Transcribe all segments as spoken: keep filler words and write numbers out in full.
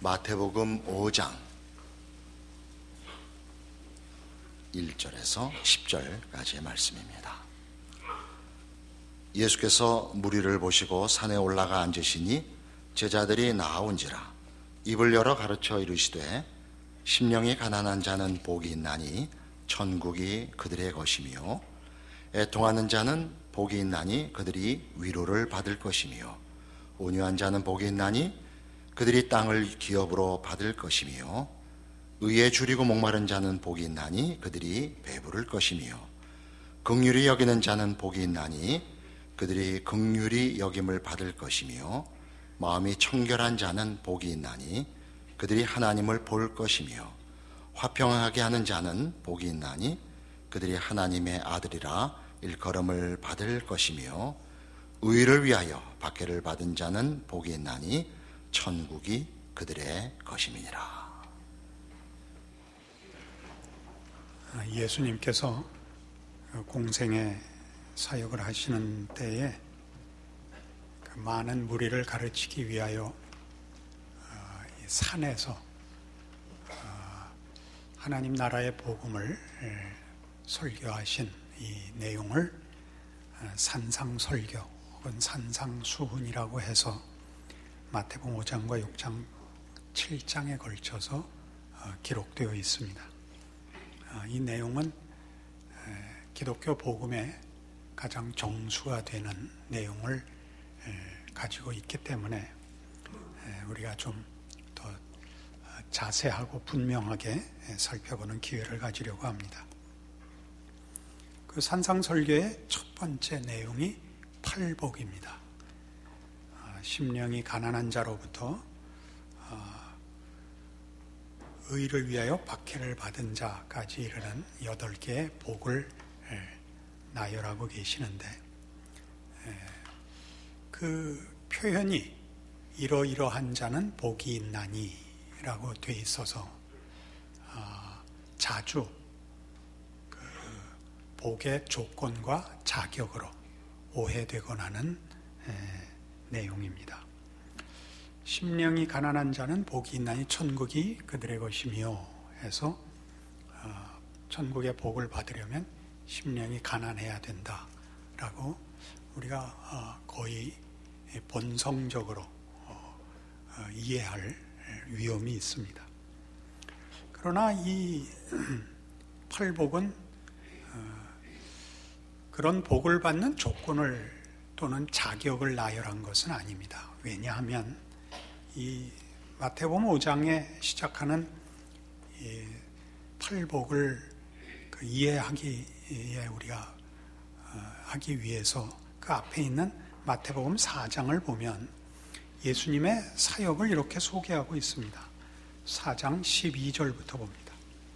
마태복음 오 장 일 절에서 십 절까지의 말씀입니다. 예수께서 무리를 보시고 산에 올라가 앉으시니 제자들이 나아온지라 입을 열어 가르쳐 이르시되 심령이 가난한 자는 복이 있나니 천국이 그들의 것이며 애통하는 자는 복이 있나니 그들이 위로를 받을 것이며 온유한 자는 복이 있나니 그들이 땅을 기업으로 받을 것이며 의에 줄이고 목마른 자는 복이 있나니 그들이 배부를 것이며 긍휼히 여기는 자는 복이 있나니 그들이 긍휼히 여김을 받을 것이며 마음이 청결한 자는 복이 있나니 그들이 하나님을 볼 것이며 화평하게 하는 자는 복이 있나니 그들이 하나님의 아들이라 일컬음을 받을 것이며 의를 위하여 박해를 받은 자는 복이 있나니 천국이 그들의 것임이니라. 예수님께서 공생의 사역을 하시는 때에 많은 무리를 가르치기 위하여 산에서 하나님 나라의 복음을 설교하신 이 내용을 산상설교 혹은 산상수훈이라고 해서 마태복음 오 장과 육 장, 칠 장에 걸쳐서 기록되어 있습니다. 이 내용은 기독교 복음의 가장 정수가 되는 내용을 가지고 있기 때문에 우리가 좀 더 자세하고 분명하게 살펴보는 기회를 가지려고 합니다. 그 산상설교의 첫 번째 내용이 팔복입니다. 심령이 가난한 자로부터 의를 위하여 박해를 받은 자까지 이르는 여덟 개의 복을 나열하고 계시는데 그 표현이 이러이러한 자는 복이 있나니 라고 돼 있어서 자주 그 복의 조건과 자격으로 오해되곤 하는 내용입니다. 심령이 가난한 자는 복이 있나니 천국이 그들의 것이며 해서 천국의 복을 받으려면 심령이 가난해야 된다라고 우리가 거의 본성적으로 이해할 위험이 있습니다. 그러나 이 팔복은 그런 복을 받는 조건을 또는 자격을 나열한 것은 아닙니다. 왜냐하면 이 마태복음 오 장에 시작하는 이 팔복을 그 이해하기에 우리가 어, 하기 위해서 그 앞에 있는 마태복음 사 장을 보면 예수님의 사역을 이렇게 소개하고 있습니다. 사 장 십이 절부터 봅니다.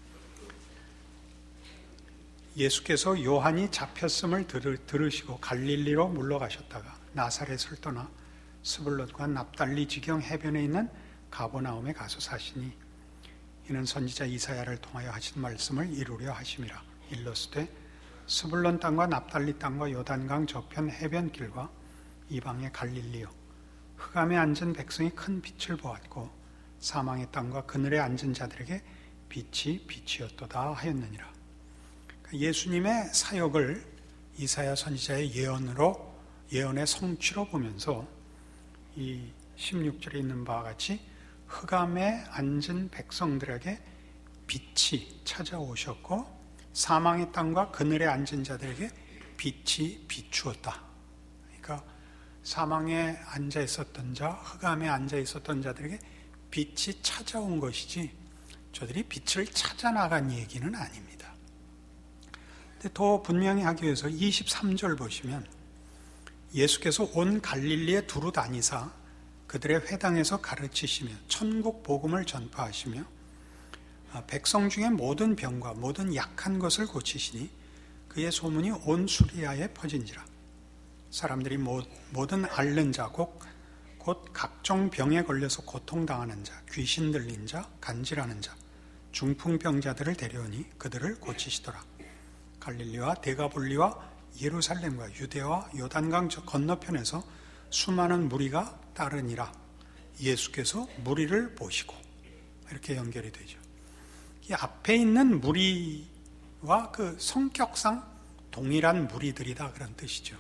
예수께서 요한이 잡혔음을 들으시고 갈릴리로 물러가셨다가 나사렛을 떠나 스불론과 납달리 지경 해변에 있는 가버나움에 가서 사시니 이는 선지자 이사야를 통하여 하신 말씀을 이루려 하심이라. 일러스되 스불론 땅과 납달리 땅과 요단강 저편 해변길과 이방의 갈릴리요 흑암에 앉은 백성이 큰 빛을 보았고 사망의 땅과 그늘에 앉은 자들에게 빛이 빛이었도다 하였느니라. 예수님의 사역을 이사야 선지자의 예언으로 예언의 성취로 보면서 이 십육 절에 있는 바와 같이 흑암에 앉은 백성들에게 빛이 찾아오셨고 사망의 땅과 그늘에 앉은 자들에게 빛이 비추었다. 그러니까 사망에 앉아 있었던 자, 흑암에 앉아 있었던 자들에게 빛이 찾아온 것이지 저들이 빛을 찾아 나간 얘기는 아닙니다. 근데 더 분명히 하기 위해서 이십삼 절 보시면 예수께서 온 갈릴리에 두루 다니사 그들의 회당에서 가르치시며 천국 복음을 전파하시며 백성 중에 모든 병과 모든 약한 것을 고치시니 그의 소문이 온 수리아에 퍼진지라. 사람들이 모든 앓는 자, 곧, 곧 각종 병에 걸려서 고통당하는 자, 귀신 들린 자, 간질하는 자, 중풍병자들을 데려오니 그들을 고치시더라. 갈릴리와 데가볼리와 예루살렘과 유대와 요단강 건너편에서 수많은 무리가 따르니라. 예수께서 무리를 보시고 이렇게 연결이 되죠. 이 앞에 있는 무리와 그 성격상 동일한 무리들이다 그런 뜻이죠.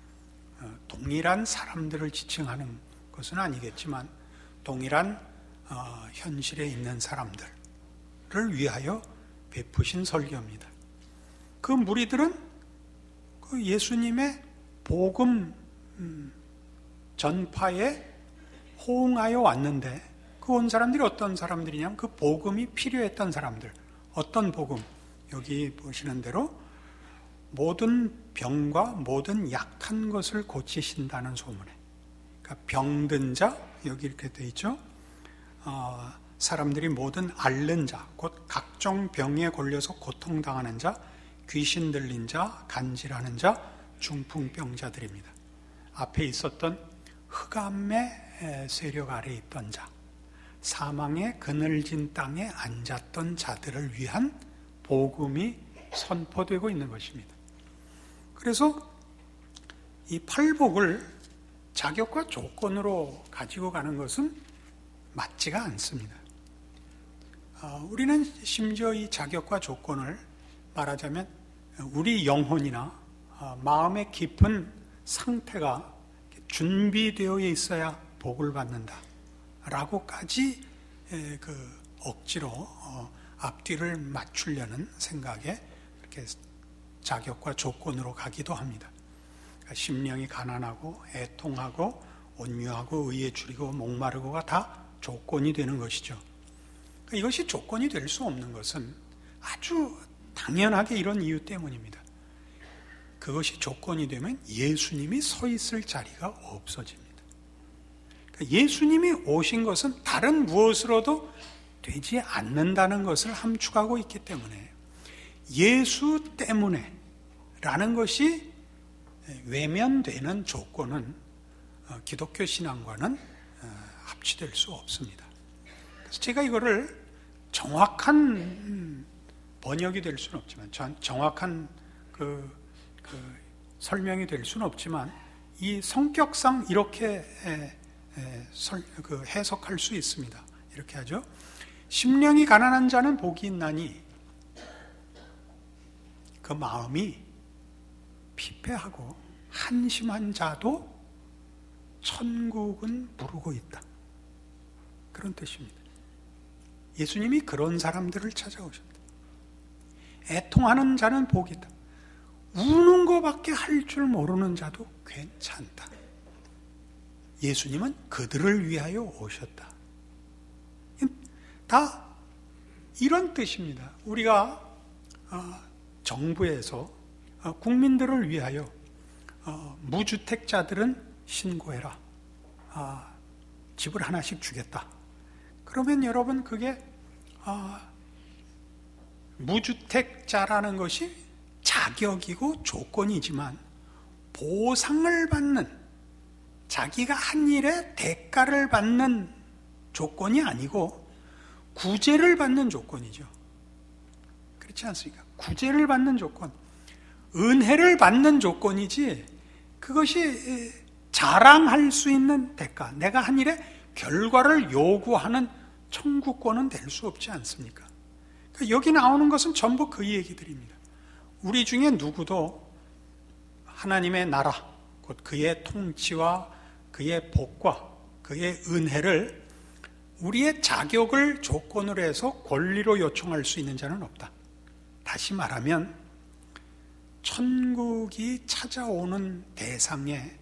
동일한 사람들을 지칭하는 것은 아니겠지만 동일한 어, 현실에 있는 사람들을 위하여 베푸신 설교입니다. 그 무리들은 그 예수님의 복음 음, 전파에 호응하여 왔는데 그 온 사람들이 어떤 사람들이냐면 그 복음이 필요했던 사람들. 어떤 복음? 여기 보시는 대로 모든 병과 모든 약한 것을 고치신다는 소문에, 그러니까 병든 자, 여기 이렇게 되어 있죠. 어, 사람들이 모든 앓는 자, 곧 각종 병에 걸려서 고통당하는 자, 귀신 들린 자, 간질하는 자, 중풍병자들입니다. 앞에 있었던 흑암의 세력 아래 있던 자, 사망의 그늘진 땅에 앉았던 자들을 위한 복음이 선포되고 있는 것입니다. 그래서 이 팔복을 자격과 조건으로 가지고 가는 것은 맞지가 않습니다. 어, 우리는 심지어 이 자격과 조건을 말하자면 우리 영혼이나 어, 마음의 깊은 상태가 준비되어 있어야 복을 받는다 라고까지 에, 그 억지로 어, 앞뒤를 맞추려는 생각에 이렇게 자격과 조건으로 가기도 합니다. 그러니까 심령이 가난하고 애통하고 온유하고 의에 줄이고 목마르고가 다 조건이 되는 것이죠. 그러니까 이것이 조건이 될 수 없는 것은 아주 당연하게 이런 이유 때문입니다. 그것이 조건이 되면 예수님이 서 있을 자리가 없어집니다. 그러니까 예수님이 오신 것은 다른 무엇으로도 되지 않는다는 것을 함축하고 있기 때문에 예수 때문에 라는 것이 외면되는 조건은 기독교 신앙과는 합치될 수 없습니다. 그래서 제가 이거를 정확한 번역이 될 수는 없지만, 정확한 그, 그 설명이 될 수는 없지만, 이 성격상 이렇게 에, 에, 설, 그 해석할 수 있습니다. 이렇게 하죠. 심령이 가난한 자는 복이 있나니 그 마음이 피폐하고 한심한 자도 천국은 부르고 있다. 그런 뜻입니다. 예수님이 그런 사람들을 찾아오셨다. 애통하는 자는 복이 있다. 우는 것밖에 할 줄 모르는 자도 괜찮다. 예수님은 그들을 위하여 오셨다. 다 이런 뜻입니다. 우리가 정부에서 국민들을 위하여 무주택자들은 신고해라. 집을 하나씩 주겠다. 그러면 여러분 그게 무주택자라는 것이 자격이고 조건이지만 보상을 받는, 자기가 한 일에 대가를 받는 조건이 아니고 구제를 받는 조건이죠. 그렇지 않습니까? 구제를 받는 조건, 은혜를 받는 조건이지 그것이 자랑할 수 있는 대가, 내가 한 일에 결과를 요구하는 청구권은 될 수 없지 않습니까? 그러니까 여기 나오는 것은 전부 그 얘기들입니다. 우리 중에 누구도 하나님의 나라, 곧 그의 통치와 그의 복과 그의 은혜를 우리의 자격을 조건으로 해서 권리로 요청할 수 있는 자는 없다. 다시 말하면 천국이 찾아오는 대상에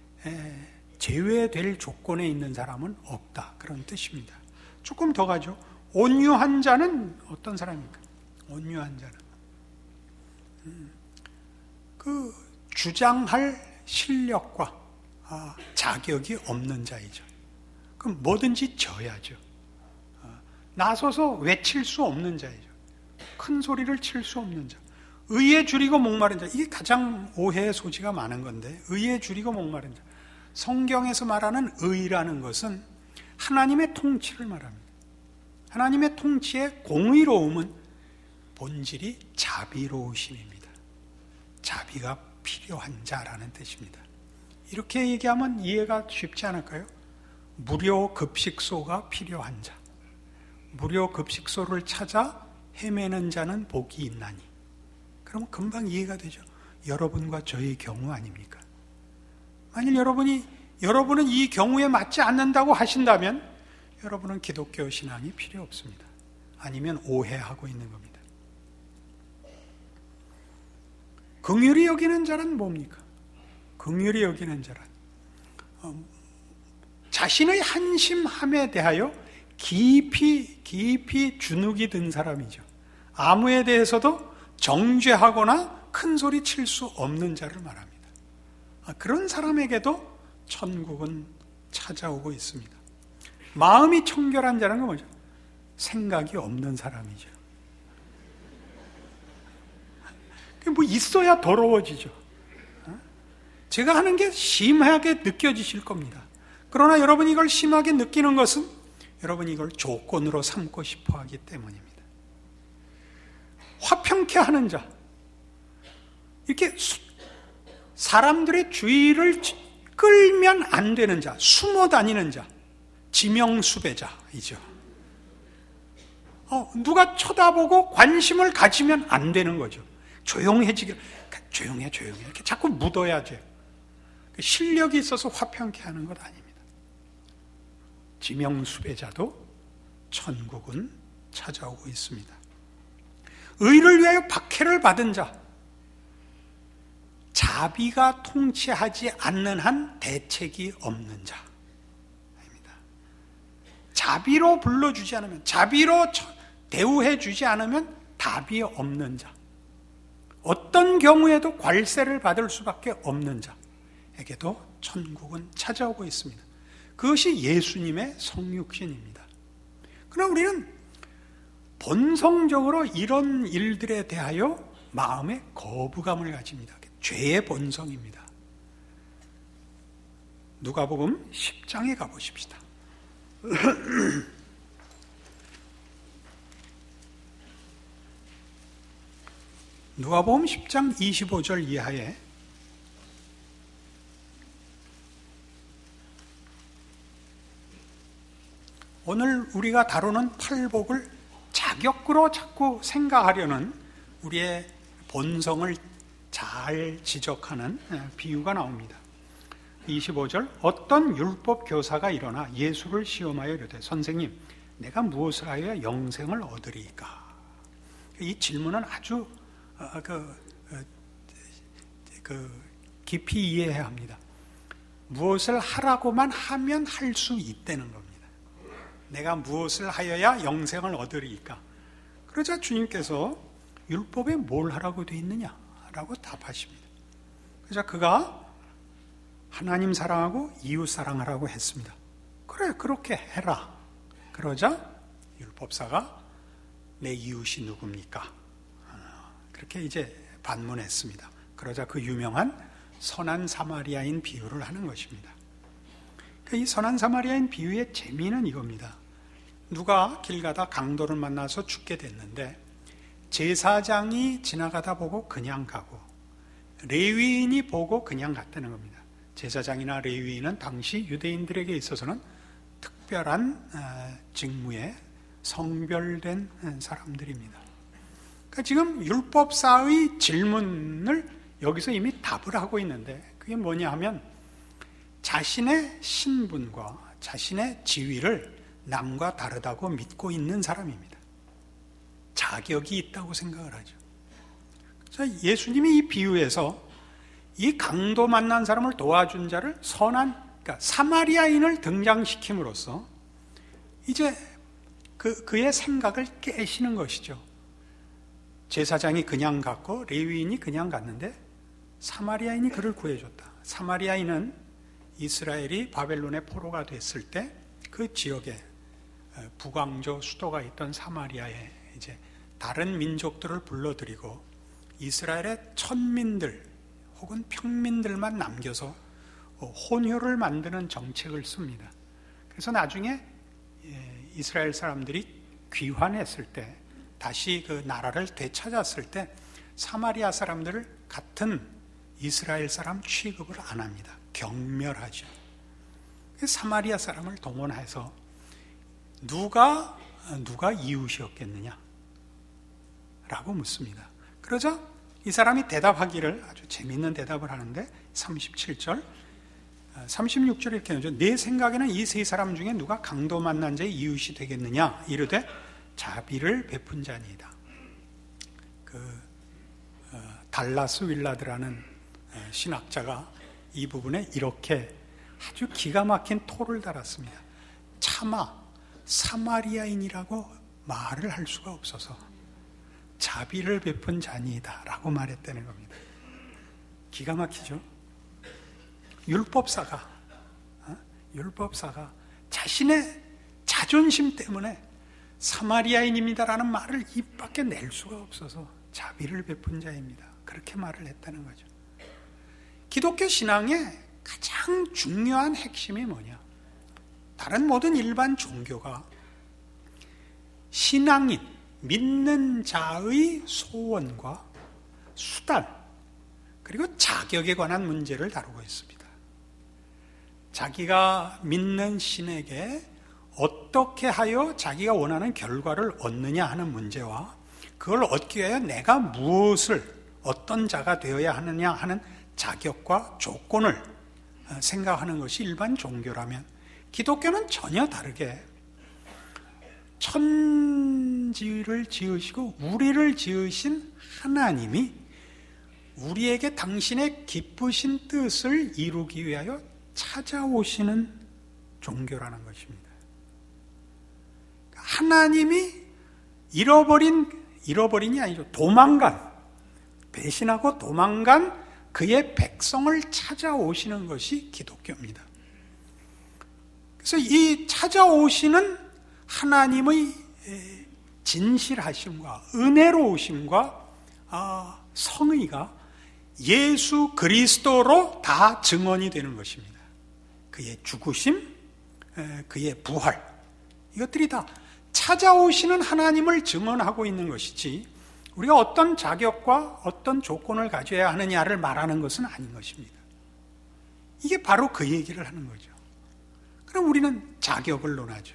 제외될 조건에 있는 사람은 없다. 그런 뜻입니다. 조금 더 가죠. 온유한 자는 어떤 사람입니까? 온유한 자는 음, 그 주장할 실력과 아, 자격이 없는 자이죠. 그럼 뭐든지 져야죠. 아, 나서서 외칠 수 없는 자이죠. 큰 소리를 칠 수 없는 자. 의에 줄이고 목마른 자. 이게 가장 오해의 소지가 많은 건데, 의에 줄이고 목마른 자. 성경에서 말하는 의라는 것은 하나님의 통치를 말합니다. 하나님의 통치의 공의로움은 본질이 자비로우심입니다. 자비가 필요한 자라는 뜻입니다. 이렇게 얘기하면 이해가 쉽지 않을까요? 무료 급식소가 필요한 자, 무료 급식소를 찾아 헤매는 자는 복이 있나니. 그러면 금방 이해가 되죠. 여러분과 저의 경우 아닙니까? 만일 여러분이 여러분은 이 경우에 맞지 않는다고 하신다면 여러분은 기독교 신앙이 필요 없습니다. 아니면 오해하고 있는 겁니다. 긍휼히 여기는 자란 뭡니까? 긍휼히 여기는 자란 어, 자신의 한심함에 대하여 깊이 깊이 주눅이 든 사람이죠. 아무에 대해서도 정죄하거나 큰 소리 칠 수 없는 자를 말합니다. 그런 사람에게도 천국은 찾아오고 있습니다. 마음이 청결한 자는 건 뭐죠? 생각이 없는 사람이죠. 뭐 있어야 더러워지죠. 제가 하는 게 심하게 느껴지실 겁니다. 그러나 여러분이 이걸 심하게 느끼는 것은 여러분이 이걸 조건으로 삼고 싶어 하기 때문입니다. 화평케 하는 자, 이렇게 사람들의 주의를 끌면 안 되는 자, 숨어 다니는 자, 지명수배자이죠. 어, 누가 쳐다보고 관심을 가지면 안 되는 거죠. 조용해지길, 조용해, 조용해. 이렇게 자꾸 묻어야죠. 실력이 있어서 화평케 하는 것 아닙니다. 지명수배자도 천국은 찾아오고 있습니다. 의를 위하여 박해를 받은 자, 자비가 통치하지 않는 한 대책이 없는 자입니다. 자비로 불러주지 않으면, 자비로 대우해주지 않으면 답이 없는 자, 어떤 경우에도 괄세를 받을 수밖에 없는 자에게도 천국은 찾아오고 있습니다. 그것이 예수님의 성육신입니다. 그러나 우리는 본성적으로 이런 일들에 대하여 마음의 거부감을 가집니다. 죄의 본성입니다. 누가복음 십 장에 가보십시다. 누가복음 십 장 이십오 절 이하에 오늘 우리가 다루는 팔복을 자격으로 자꾸 생각하려는 우리의 본성을 잘 지적하는 비유가 나옵니다. 이십오 절, 어떤 율법 교사가 일어나 예수를 시험하여 이르되 선생님, 내가 무엇을 하여야 영생을 얻으리이까? 이 질문은 아주 어, 그, 어, 그 깊이 이해해야 합니다. 무엇을 하라고만 하면 할 수 있다는 겁니다. 내가 무엇을 하여야 영생을 얻으리이까? 그러자 주님께서 율법에 뭘 하라고 되어 있느냐라고 답하십니다. 그래서 그가 하나님 사랑하고 이웃 사랑하라고 했습니다. 그래, 그렇게 해라. 그러자 율법사가 내 이웃이 누굽니까? 그렇게 이제 반문했습니다. 그러자 그 유명한 선한 사마리아인 비유를 하는 것입니다. 이 선한 사마리아인 비유의 재미는 이겁니다. 누가 길 가다 강도를 만나서 죽게 됐는데 제사장이 지나가다 보고 그냥 가고 레위인이 보고 그냥 갔다는 겁니다. 제사장이나 레위인은 당시 유대인들에게 있어서는 특별한 직무에 성별된 사람들입니다. 그러니까 지금 율법사의 질문을 여기서 이미 답을 하고 있는데 그게 뭐냐 하면 자신의 신분과 자신의 지위를 남과 다르다고 믿고 있는 사람입니다. 자격이 있다고 생각을 하죠. 그래서 예수님이 이 비유에서 이 강도 만난 사람을 도와준 자를 선한, 그러니까 사마리아인을 등장시킴으로써 이제 그, 그의 생각을 깨시는 것이죠. 제사장이 그냥 갔고 레위인이 그냥 갔는데 사마리아인이 그를 구해줬다. 사마리아인은 이스라엘이 바벨론의 포로가 됐을 때 그 지역에 북왕조 수도가 있던 사마리아에 이제 다른 민족들을 불러들이고 이스라엘의 천민들 혹은 평민들만 남겨서 혼혈을 만드는 정책을 씁니다. 그래서 나중에 이스라엘 사람들이 귀환했을 때 다시 그 나라를 되찾았을 때 사마리아 사람들을 같은 이스라엘 사람 취급을 안 합니다. 경멸하죠. 사마리아 사람을 동원해서 누가 누가 이웃이었겠느냐 라고 묻습니다. 그러자 이 사람이 대답하기를, 아주 재미있는 대답을 하는데 삼십칠 절, 삼십육 절에 이렇게 나오죠. 내 생각에는 이 세 사람 중에 누가 강도 만난 자의 이웃이 되겠느냐, 이르되 자비를 베푼 자니이다. 그 어, 달라스 윌라드라는 신학자가 이 부분에 이렇게 아주 기가 막힌 토를 달았습니다. 차마 사마리아인이라고 말을 할 수가 없어서 자비를 베푼 자니이다 라고 말했다는 겁니다. 기가 막히죠. 율법사가 어? 율법사가 자신의 자존심 때문에 사마리아인입니다라는 말을 입 밖에 낼 수가 없어서 자비를 베푼 자입니다, 그렇게 말을 했다는 거죠. 기독교 신앙의 가장 중요한 핵심이 뭐냐? 다른 모든 일반 종교가 신앙인, 믿는 자의 소원과 수단, 그리고 자격에 관한 문제를 다루고 있습니다. 자기가 믿는 신에게 어떻게 하여 자기가 원하는 결과를 얻느냐 하는 문제와 그걸 얻기 위해 내가 무엇을, 어떤 자가 되어야 하느냐 하는 자격과 조건을 생각하는 것이 일반 종교라면, 기독교는 전혀 다르게 천지를 지으시고 우리를 지으신 하나님이 우리에게 당신의 기쁘신 뜻을 이루기 위하여 찾아오시는 종교라는 것입니다. 하나님이 잃어버린, 잃어버린이 아니죠. 도망간, 배신하고 도망간 그의 백성을 찾아오시는 것이 기독교입니다. 그래서 이 찾아오시는 하나님의 진실하심과 은혜로우심과 성의가 예수 그리스도로 다 증언이 되는 것입니다. 그의 죽으심, 그의 부활, 이것들이 다 찾아오시는 하나님을 증언하고 있는 것이지, 우리가 어떤 자격과 어떤 조건을 가져야 하느냐를 말하는 것은 아닌 것입니다. 이게 바로 그 얘기를 하는 거죠. 그럼 우리는 자격을 논하죠.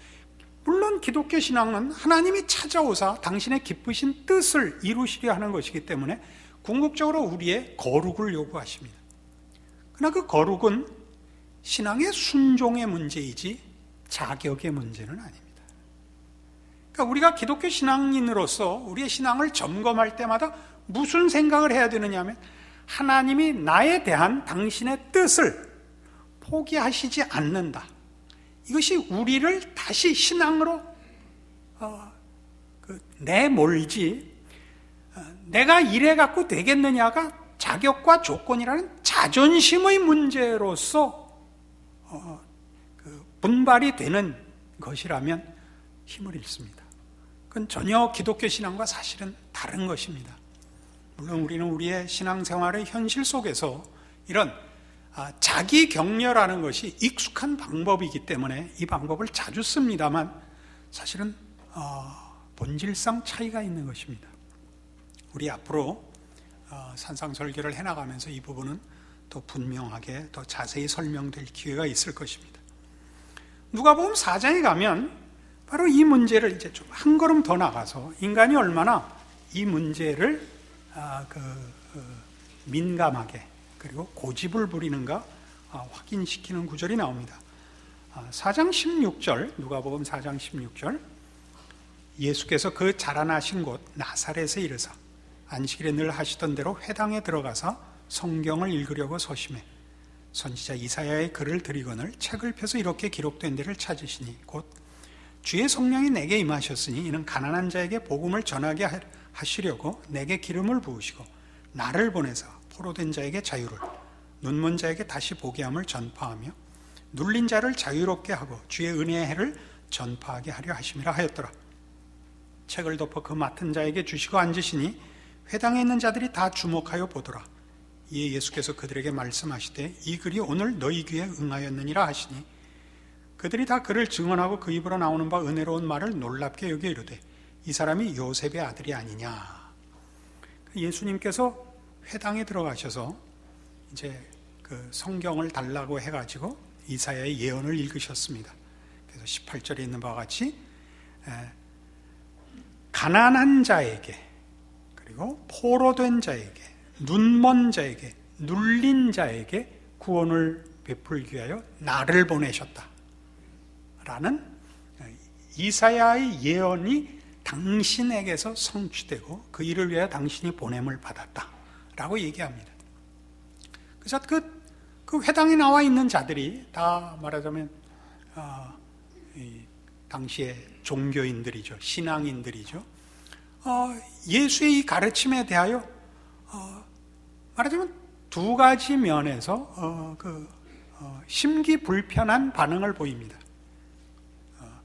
물론 기독교 신앙은 하나님이 찾아오사 당신의 기쁘신 뜻을 이루시려 하는 것이기 때문에 궁극적으로 우리의 거룩을 요구하십니다. 그러나 그 거룩은 신앙의 순종의 문제이지 자격의 문제는 아닙니다. 그러니까 우리가 기독교 신앙인으로서 우리의 신앙을 점검할 때마다 무슨 생각을 해야 되느냐 하면, 하나님이 나에 대한 당신의 뜻을 포기하시지 않는다. 이것이 우리를 다시 신앙으로 어, 그 내몰지, 어, 내가 이래 갖고 되겠느냐가 자격과 조건이라는 자존심의 문제로서 어, 그 분발이 되는 것이라면 힘을 잃습니다. 그건 전혀 기독교 신앙과 사실은 다른 것입니다. 물론 우리는 우리의 신앙생활의 현실 속에서 이런 자기 격려라는 것이 익숙한 방법이기 때문에 이 방법을 자주 씁니다만, 사실은 본질상 차이가 있는 것입니다. 우리 앞으로 산상설교를 해나가면서 이 부분은 더 분명하게, 더 자세히 설명될 기회가 있을 것입니다. 누가복음 사 장에 가면 바로 이 문제를 이제 좀 한 걸음 더 나가서 인간이 얼마나 이 문제를 그 민감하게 그리고 고집을 부리는가 확인시키는 구절이 나옵니다. 사 장 십육 절, 누가복음 사 장 십육 절, 예수께서 그 자라나신 곳 나사렛에 이르사 안식일에 늘 하시던 대로 회당에 들어가서 성경을 읽으려고 서심해 선지자 이사야의 글을 들이거늘 책을 펴서 이렇게 기록된 데를 찾으시니 곧 주의 성령이 내게 임하셨으니 이는 가난한 자에게 복음을 전하게 하시려고 내게 기름을 부으시고 나를 보내사 포로된 자에게 자유를, 눈먼 자에게 다시 보게 함을 전파하며 눌린 자를 자유롭게 하고 주의 은혜의 해를 전파하게 하려 하심이라 하였더라. 책을 덮어 그 맡은 자에게 주시고 앉으시니 회당에 있는 자들이 다 주목하여 보더라. 이에 예수께서 그들에게 말씀하시되 이 글이 오늘 너희 귀에 응하였느니라 하시니 그들이 다 그를 증언하고 그 입으로 나오는 바 은혜로운 말을 놀랍게 여겨 이르되 이 사람이 요셉의 아들이 아니냐. 예수님께서 회당에 들어가셔서 이제 그 성경을 달라고 해가지고 이사야의 예언을 읽으셨습니다. 그래서 십팔 절에 있는 바와 같이 가난한 자에게, 그리고 포로된 자에게, 눈먼 자에게, 눌린 자에게 구원을 베풀기 위하여 나를 보내셨다 라는 이사야의 예언이 당신에게서 성취되고 그 일을 위하여 당신이 보냄을 받았다 라고 얘기합니다. 그래서 그, 그 회당에 나와 있는 자들이 다 말하자면 어, 이 당시의 종교인들이죠. 신앙인들이죠. 어, 예수의 이 가르침에 대하여 어, 말하자면 두 가지 면에서 어, 그, 어, 심기불편한 반응을 보입니다. 어,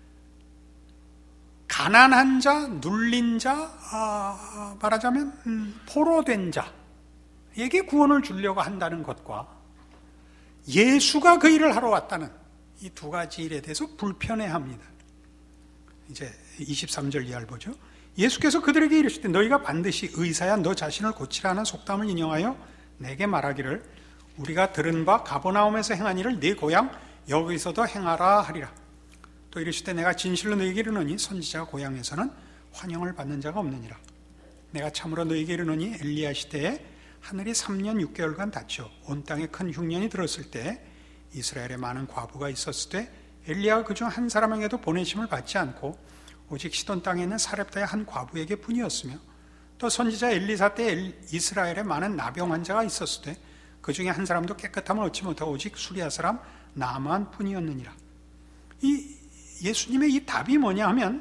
가난한 자, 눌린 자, 어, 말하자면 음, 포로된 자에게 구원을 주려고 한다는 것과 예수가 그 일을 하러 왔다는 이 두 가지 일에 대해서 불편해합니다. 이제 이십삼 절 이하를 보죠. 예수께서 그들에게 이르시되 너희가 반드시 의사야 너 자신을 고치라는 속담을 인용하여 내게 말하기를 우리가 들은 바 가버나움에서 행한 일을 네 고향 여기서도 행하라 하리라. 또 이르시되 내가 진실로 너희에게 이르노니 선지자가 고향에서는 환영을 받는 자가 없느니라. 내가 참으로 너희에게 이르노니 엘리야 시대에 하늘이 삼 년 육 개월간 닫혀 온 땅에 큰 흉년이 들었을 때 이스라엘에 많은 과부가 있었을 때 엘리야가 그중 한 사람에게도 보내심을 받지 않고 오직 시돈 땅에 있는 사렙다의 한 과부에게 뿐이었으며 또 선지자 엘리사 때 이스라엘에 많은 나병 환자가 있었을 때 그 중에 한 사람도 깨끗함을 얻지 못하고 오직 수리아 사람 나만 뿐이었느니라. 이 예수님의 이 답이 뭐냐 하면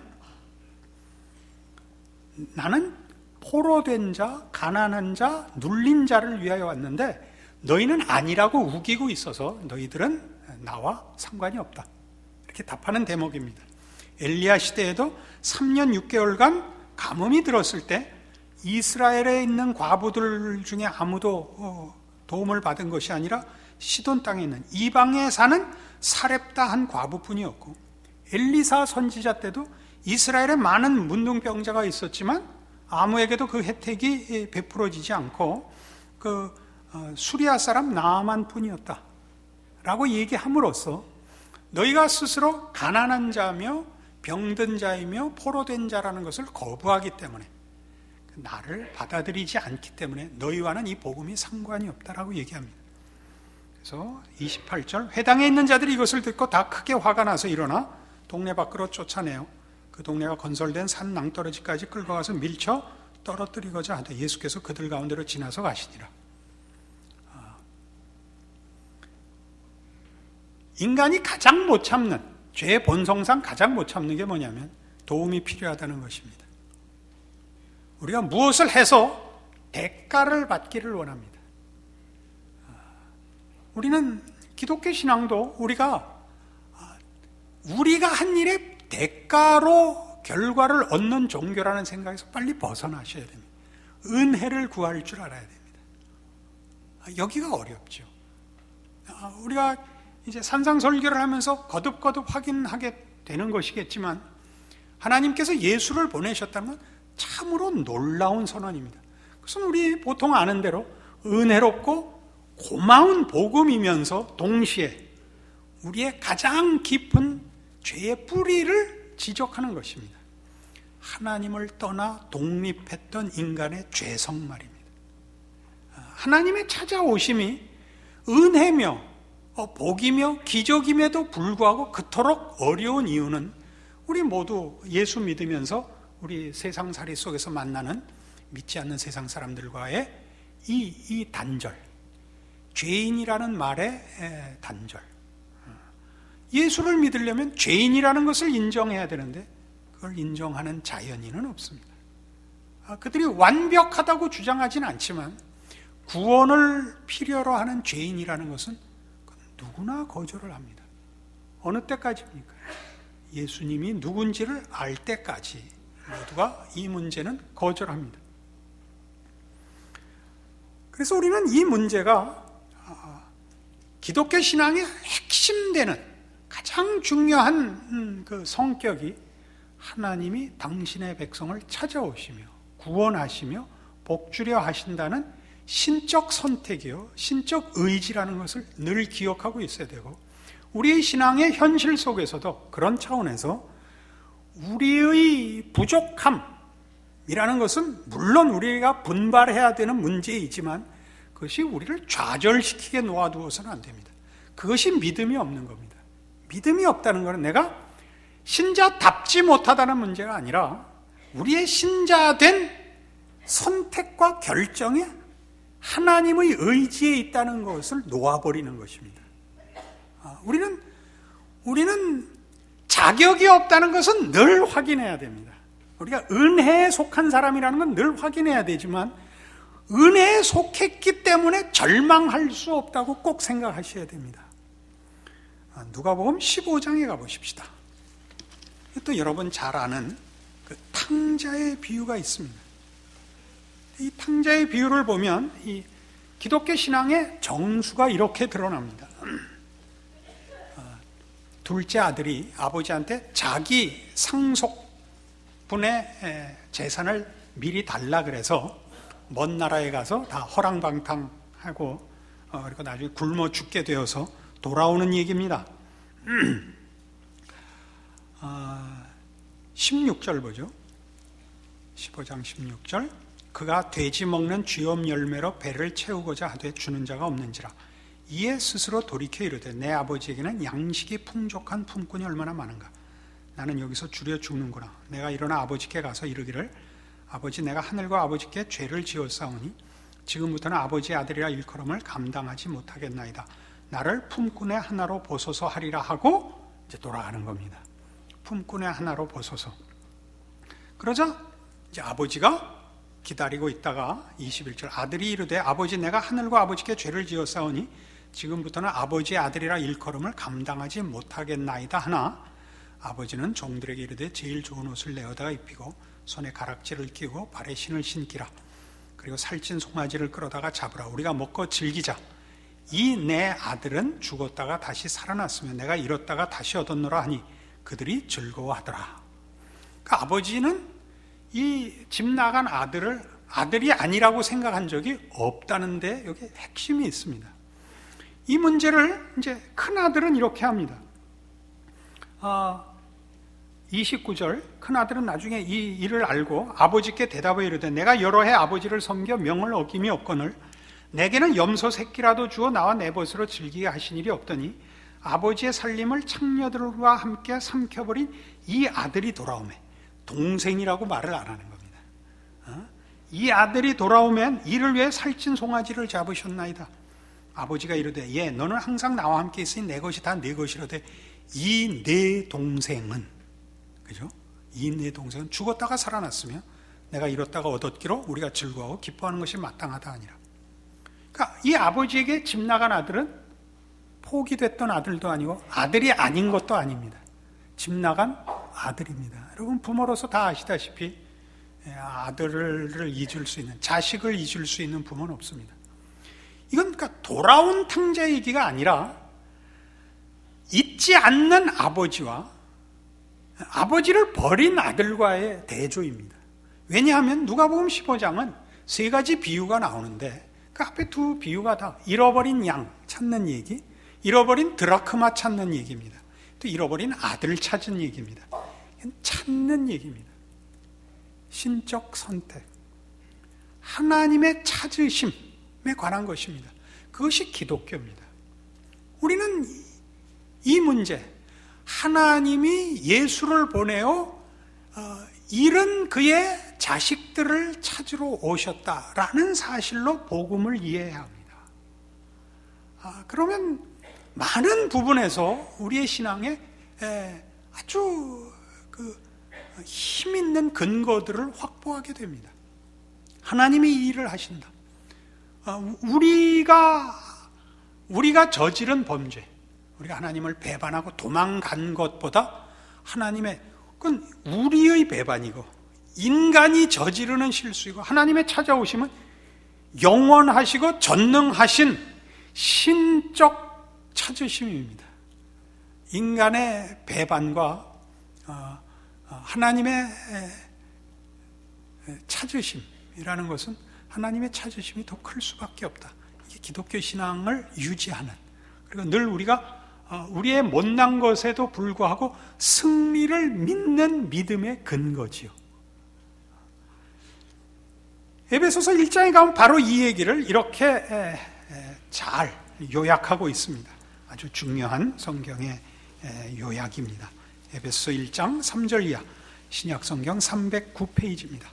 나는 포로된 자, 가난한 자, 눌린 자를 위하여 왔는데 너희는 아니라고 우기고 있어서 너희들은 나와 상관이 없다. 이렇게 답하는 대목입니다. 엘리야 시대에도 삼 년 육 개월간 가뭄이 들었을 때 이스라엘에 있는 과부들 중에 아무도 도움을 받은 것이 아니라 시돈 땅에 있는 이방에 사는 사렙다 한 과부뿐이었고 엘리사 선지자 때도 이스라엘에 많은 문둥병자가 있었지만 아무에게도 그 혜택이 베풀어지지 않고 그 수리아 사람 나만 뿐이었다 라고 얘기함으로써 너희가 스스로 가난한 자며 병든 자이며 포로된 자라는 것을 거부하기 때문에 나를 받아들이지 않기 때문에 너희와는 이 복음이 상관이 없다라고 얘기합니다. 그래서 이십팔 절 회당에 있는 자들이 이것을 듣고 다 크게 화가 나서 일어나 동네 밖으로 쫓아내요. 그 동네가 건설된 산 낭떠러지까지 끌고 가서 밀쳐 떨어뜨리고자 하되 예수께서 그들 가운데로 지나서 가시니라. 인간이 가장 못 참는, 죄의 본성상 가장 못 참는 게 뭐냐면 도움이 필요하다는 것입니다. 우리가 무엇을 해서 대가를 받기를 원합니다. 우리는 기독교 신앙도 우리가 우리가 한 일의 대가로 결과를 얻는 종교라는 생각에서 빨리 벗어나셔야 됩니다. 은혜를 구할 줄 알아야 됩니다. 여기가 어렵죠. 우리가 이제 산상설교를 하면서 거듭거듭 확인하게 되는 것이겠지만 하나님께서 예수를 보내셨다는 건 참으로 놀라운 선언입니다. 그것은 우리 보통 아는 대로 은혜롭고 고마운 복음이면서 동시에 우리의 가장 깊은 죄의 뿌리를 지적하는 것입니다. 하나님을 떠나 독립했던 인간의 죄성 말입니다. 하나님의 찾아오심이 은혜며 복이며 기적임에도 불구하고 그토록 어려운 이유는 우리 모두 예수 믿으면서 우리 세상살이 속에서 만나는 믿지 않는 세상 사람들과의 이, 이 단절, 죄인이라는 말의 단절. 예수를 믿으려면 죄인이라는 것을 인정해야 되는데 그걸 인정하는 자연인은 없습니다. 그들이 완벽하다고 주장하지는 않지만 구원을 필요로 하는 죄인이라는 것은 누구나 거절을 합니다. 어느 때까지입니까? 예수님이 누군지를 알 때까지 모두가 이 문제는 거절합니다. 그래서 우리는 이 문제가 기독교 신앙의 핵심되는 가장 중요한 그 성격이 하나님이 당신의 백성을 찾아오시며 구원하시며 복주려 하신다는 신적 선택이요 신적 의지라는 것을 늘 기억하고 있어야 되고 우리의 신앙의 현실 속에서도 그런 차원에서 우리의 부족함이라는 것은 물론 우리가 분발해야 되는 문제이지만 그것이 우리를 좌절시키게 놓아두어서는 안 됩니다. 그것이 믿음이 없는 겁니다. 믿음이 없다는 것은 내가 신자답지 못하다는 문제가 아니라 우리의 신자된 선택과 결정에 하나님의 의지에 있다는 것을 놓아버리는 것입니다. 우리는, 우리는 자격이 없다는 것은 늘 확인해야 됩니다. 우리가 은혜에 속한 사람이라는 건 늘 확인해야 되지만 은혜에 속했기 때문에 절망할 수 없다고 꼭 생각하셔야 됩니다. 누가복음 십오 장에 가보십시다. 또 여러분 잘 아는 그 탕자의 비유가 있습니다. 이 탕자의 비유를 보면 이 기독교 신앙의 정수가 이렇게 드러납니다. 둘째 아들이 아버지한테 자기 상속분의 재산을 미리 달라 그래서 먼 나라에 가서 다 허랑방탕하고 어, 그리고 나중에 굶어 죽게 되어서 돌아오는 얘기입니다. 어, 십육 절 보죠. 십오 장 십육 절. 그가 돼지 먹는 쥐엄 열매로 배를 채우고자 하되 주는 자가 없는지라. 이에 스스로 돌이켜 이르되 내 아버지에게는 양식이 풍족한 품꾼이 얼마나 많은가. 나는 여기서 줄여 죽는구나. 내가 일어나 아버지께 가서 이르기를 아버지 내가 하늘과 아버지께 죄를 지었사오니 지금부터는 아버지의 아들이라 일컬음을 감당하지 못하겠나이다. 나를 품꾼의 하나로 보소서 하리라 하고 이제 돌아가는 겁니다. 품꾼의 하나로 보소서. 그러자 이제 아버지가 기다리고 있다가 이십일 절 아들이 이르되 아버지 내가 하늘과 아버지께 죄를 지었사오니 지금부터는 아버지의 아들이라 일컬음을 감당하지 못하겠나이다 하나 아버지는 종들에게 이르되 제일 좋은 옷을 내어다가 입히고 손에 가락지를 끼고 발에 신을 신기라. 그리고 살찐 송아지를 끌어다가 잡으라. 우리가 먹고 즐기자. 이 내 아들은 죽었다가 다시 살아났으며 내가 잃었다가 다시 얻었노라 하니 그들이 즐거워하더라. 그러니까 아버지는 이 집 나간 아들을 아들이 아니라고 생각한 적이 없다는데 여기 핵심이 있습니다. 이 문제를 이제 큰 아들은 이렇게 합니다. 아, 이십구 절 큰 아들은 나중에 이 일을 알고 아버지께 대답을 이르되 내가 여러 해 아버지를 섬겨 명을 어김이 없거늘 내게는 염소 새끼라도 주어 나와 내 벗으로 즐기게 하신 일이 없더니 아버지의 살림을 창녀들과 함께 삼켜버린 이 아들이 돌아오매. 동생이라고 말을 안 하는 겁니다. 어? 이 아들이 돌아오면 이를 위해 살찐 송아지를 잡으셨나이다. 아버지가 이르되 예 너는 항상 나와 함께 있으니 내 것이 다 내 것이로되 이 내 동생은 그죠? 이 내 동생은 죽었다가 살아났으며 내가 잃었다가 얻었기로 우리가 즐거워하고 기뻐하는 것이 마땅하다 하니라. 그러니까 이 아버지에게 집 나간 아들은 포기됐던 아들도 아니고 아들이 아닌 것도 아닙니다. 집 나간 아들입니다. 여러분 부모로서 다 아시다시피 아들을 잊을 수 있는 자식을 잊을 수 있는 부모는 없습니다. 이건 그러니까 돌아온 탕자 얘기가 아니라 잊지 않는 아버지와 아버지를 버린 아들과의 대조입니다. 왜냐하면 누가복음 십오 장은 세 가지 비유가 나오는데 그 앞에 두 비유가 다 잃어버린 양 찾는 얘기, 잃어버린 드라크마 찾는 얘기입니다. 또 잃어버린 아들 찾은 얘기입니다. 찾는 얘기입니다. 신적 선택, 하나님의 찾으심에 관한 것입니다. 그것이 기독교입니다. 우리는 이 문제, 하나님이 예수를 보내어 잃은 그의 자식들을 찾으러 오셨다라는 사실로 복음을 이해해야 합니다. 아, 그러면 많은 부분에서 우리의 신앙에 아주 그 힘 있는 근거들을 확보하게 됩니다. 하나님이 이 일을 하신다. 우리가 우리가 저지른 범죄, 우리가 하나님을 배반하고 도망간 것보다 하나님의 그건 우리의 배반이고 인간이 저지르는 실수이고 하나님의 찾아오심은 영원하시고 전능하신 신적 찾으심입니다. 인간의 배반과 하나님의 찾으심이라는 것은 하나님의 찾으심이 더 클 수밖에 없다. 이게 기독교 신앙을 유지하는, 그리고 늘 우리가 우리의 못난 것에도 불구하고 승리를 믿는 믿음의 근거지요. 에베소서 일 장에 가면 바로 이 얘기를 이렇게 잘 요약하고 있습니다. 아주 중요한 성경의 요약입니다. 에베소서 일 장 삼 절 이하, 신약 성경 삼백구 페이지입니다.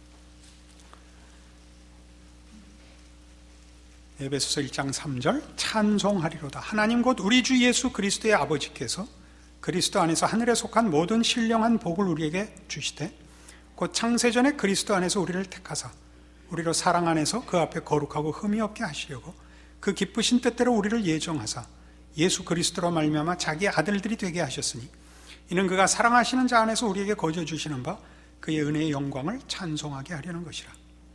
에베소서 일 장 삼 절, 찬송하리로다. 하나님 곧 우리 주 예수 그리스도의 아버지께서 그리스도 안에서 하늘에 속한 모든 신령한 복을 우리에게 주시되 곧 창세전에 그리스도 안에서 우리를 택하사 우리로 사랑 안에서 그 앞에 거룩하고 흠이 없게 하시려고 그 기쁘신 뜻대로 우리를 예정하사 예수 그리스도로 말미암아 자기의 아들들이 되게 하셨으니 이는 그가 사랑하시는 자 안에서 우리에게 거저 주시는 바 그의 은혜의 영광을 찬송하게 하려는 것이라.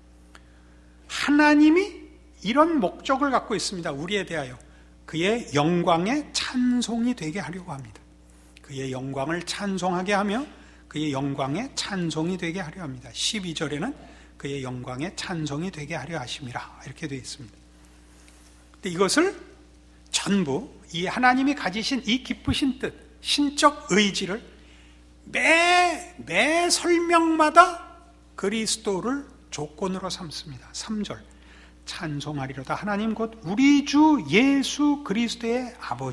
하나님이 이런 목적을 갖고 있습니다. 우리에 대하여 그의 영광의 찬송이 되게 하려고 합니다. 그의 영광을 찬송하게 하며 그의 영광의 찬송이 되게 하려 합니다. 십이 절에는 그의 영광의 찬송이 되게 하려 하심이라 이렇게 되어 있습니다. 근데 이것을 전부 이 하나님이 가지신 이 기쁘신 뜻, 신적 의지를 매, 매 설명마다 그리스도를 조건으로 삼습니다. 삼 절, 찬송하리로다. 하나님 곧 우리 주 예수 그리스도의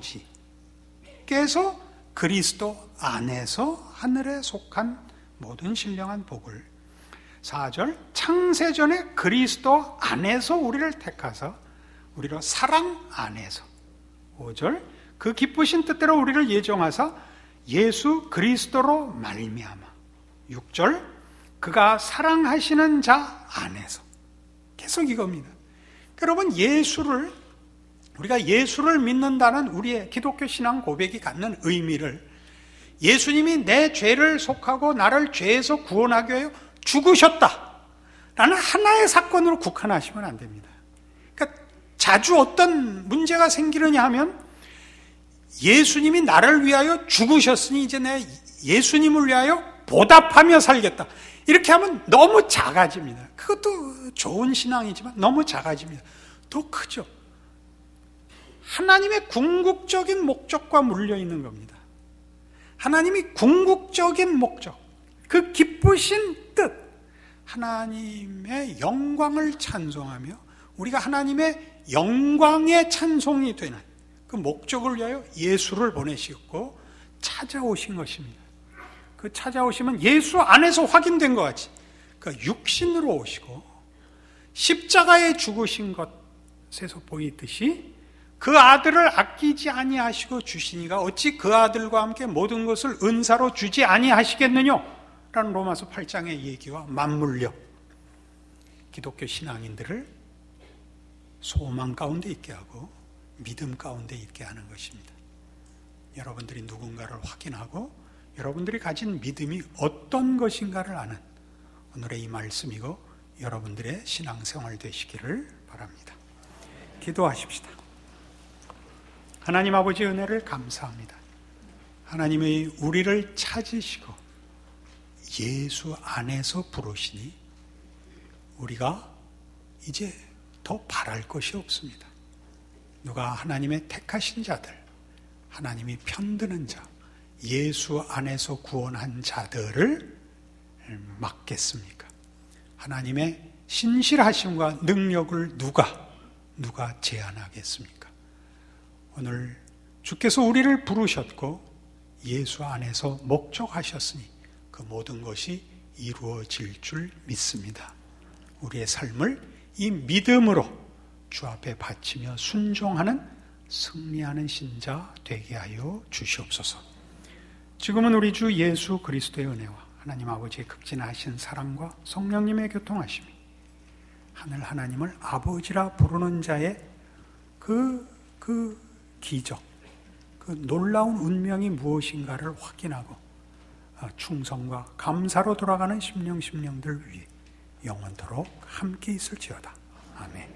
아버지께서 그리스도 안에서 하늘에 속한 모든 신령한 복을. 사 절, 창세전에 그리스도 안에서 우리를 택하사 우리로 사랑 안에서. 오 절, 그 기쁘신 뜻대로 우리를 예정하사 예수 그리스도로 말미암아. 육 절, 그가 사랑하시는 자 안에서. 계속 이겁니다. 여러분, 예수를, 우리가 예수를 믿는다는 우리의 기독교 신앙 고백이 갖는 의미를 예수님이 내 죄를 속하고 나를 죄에서 구원하기 위하여 죽으셨다 라는 하나의 사건으로 국한하시면 안 됩니다. 그러니까 자주 어떤 문제가 생기느냐 하면 예수님이 나를 위하여 죽으셨으니 이제 내 예수님을 위하여 보답하며 살겠다, 이렇게 하면 너무 작아집니다. 그것도 좋은 신앙이지만 너무 작아집니다. 더 크죠. 하나님의 궁극적인 목적과 물려있는 겁니다. 하나님이 궁극적인 목적, 그 기쁘신 뜻, 하나님의 영광을 찬송하며 우리가 하나님의 영광의 찬송이 되는 그 목적을 위하여 예수를 보내셨고 찾아오신 것입니다. 그 찾아오시면 예수 안에서 확인된 것 같이 그 육신으로 오시고 십자가에 죽으신 것에서 보이듯이 그 아들을 아끼지 아니하시고 주시니가 어찌 그 아들과 함께 모든 것을 은사로 주지 아니하시겠느냐 라는 로마서 팔 장의 얘기와 맞물려 기독교 신앙인들을 소망 가운데 있게 하고 믿음 가운데 있게 하는 것입니다. 여러분들이 누군가를 확인하고 여러분들이 가진 믿음이 어떤 것인가를 아는 오늘의 이 말씀이고 여러분들의 신앙생활 되시기를 바랍니다. 기도하십시다. 하나님 아버지, 은혜를 감사합니다. 하나님의 우리를 찾으시고 예수 안에서 부르시니 우리가 이제 더 바랄 것이 없습니다. 누가 하나님의 택하신 자들, 하나님이 편드는 자, 예수 안에서 구원한 자들을 맡겠습니까? 하나님의 신실하심과 능력을 누가 누가 제한하겠습니까? 오늘 주께서 우리를 부르셨고 예수 안에서 목적하셨으니 그 모든 것이 이루어질 줄 믿습니다. 우리의 삶을 이 믿음으로 주 앞에 바치며 순종하는 승리하는 신자 되게 하여 주시옵소서. 지금은 우리 주 예수 그리스도의 은혜와 하나님 아버지의 극진하신 사랑과 성령님의 교통하심이 하늘 하나님을 아버지라 부르는 자의 그, 그 기적, 그 놀라운 운명이 무엇인가를 확인하고 충성과 감사로 돌아가는 심령 심령들 위해 영원토록 함께 있을지어다. 아멘.